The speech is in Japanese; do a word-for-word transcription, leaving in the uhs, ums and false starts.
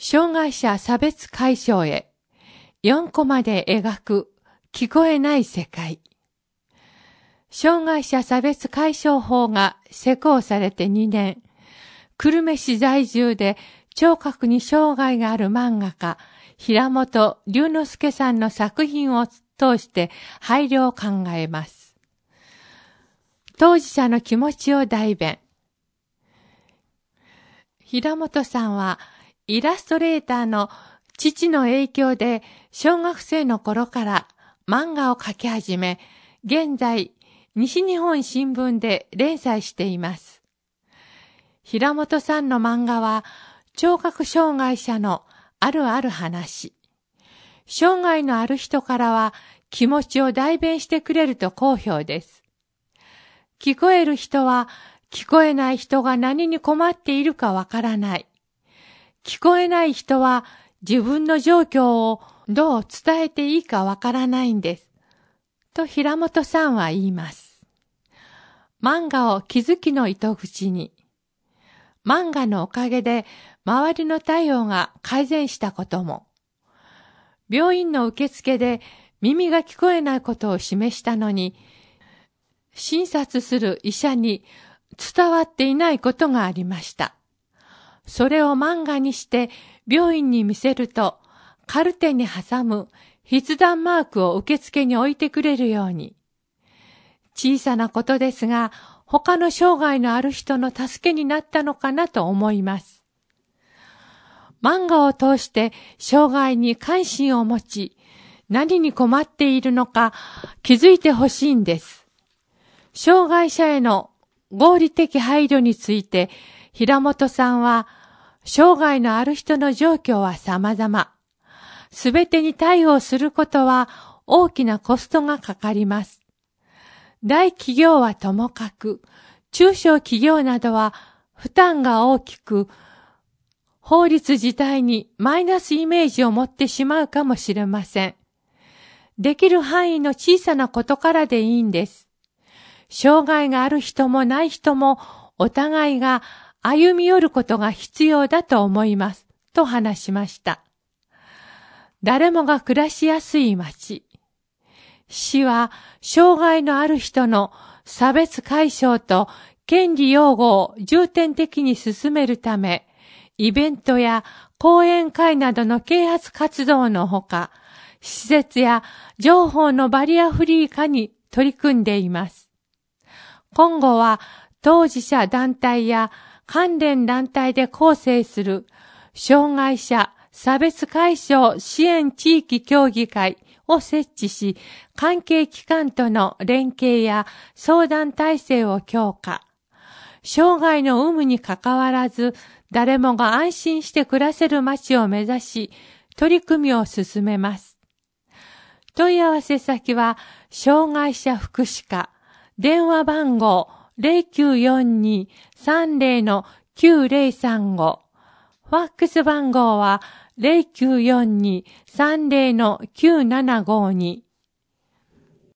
障害者差別解消へよんコマで描く聞こえない世界。障害者差別解消法が施行されてにねん、久留米市在住で聴覚に障害がある漫画家、平本龍之介さんの作品を通して配慮を考えます。当事者の気持ちを代弁。平本さんはイラストレーターの父の影響で小学生の頃から漫画を描き始め、現在西日本新聞で連載しています。平本さんの漫画は聴覚障害者のあるある話。障害のある人からは気持ちを代弁してくれると好評です。聞こえる人は聞こえない人が何に困っているかわからない。聞こえない人は自分の状況をどう伝えていいかわからないんです。と平本さんは言います。漫画を気づきの糸口に。漫画のおかげで周りの対応が改善したことも。病院の受付で耳が聞こえないことを示したのに、診察する医者に伝わっていないことがありました。それを漫画にして病院に見せると、カルテに挟む筆談マークを受付に置いてくれるように。小さなことですが、他の障害のある人の助けになったのかなと思います。漫画を通して障害に関心を持ち、何に困っているのか気づいてほしいんです。障害者への合理的配慮について、平本さんは、障害のある人の状況は様々。すべてに対応することは大きなコストがかかります。大企業はともかく、中小企業などは負担が大きく、法律自体にマイナスイメージを持ってしまうかもしれません。できる範囲の小さなことからでいいんです。障害がある人もない人もお互いが歩み寄ることが必要だと思います。と話しました。誰もが暮らしやすい街。市は障害のある人の差別解消と権利擁護を重点的に進めるため、イベントや講演会などの啓発活動のほか、施設や情報のバリアフリー化に取り組んでいます。今後は当事者団体や関連団体で構成する障害者差別解消支援地域協議会を設置し、関係機関との連携や相談体制を強化。障害の有無にかかわらず、誰もが安心して暮らせる街を目指し、取り組みを進めます。問い合わせ先は、障害者福祉課、電話番号 ゼロきゅうよんに さんゼロのきゅうゼロさんご、ファックス番号は ゼロきゅうよんに さんゼロのきゅうななごに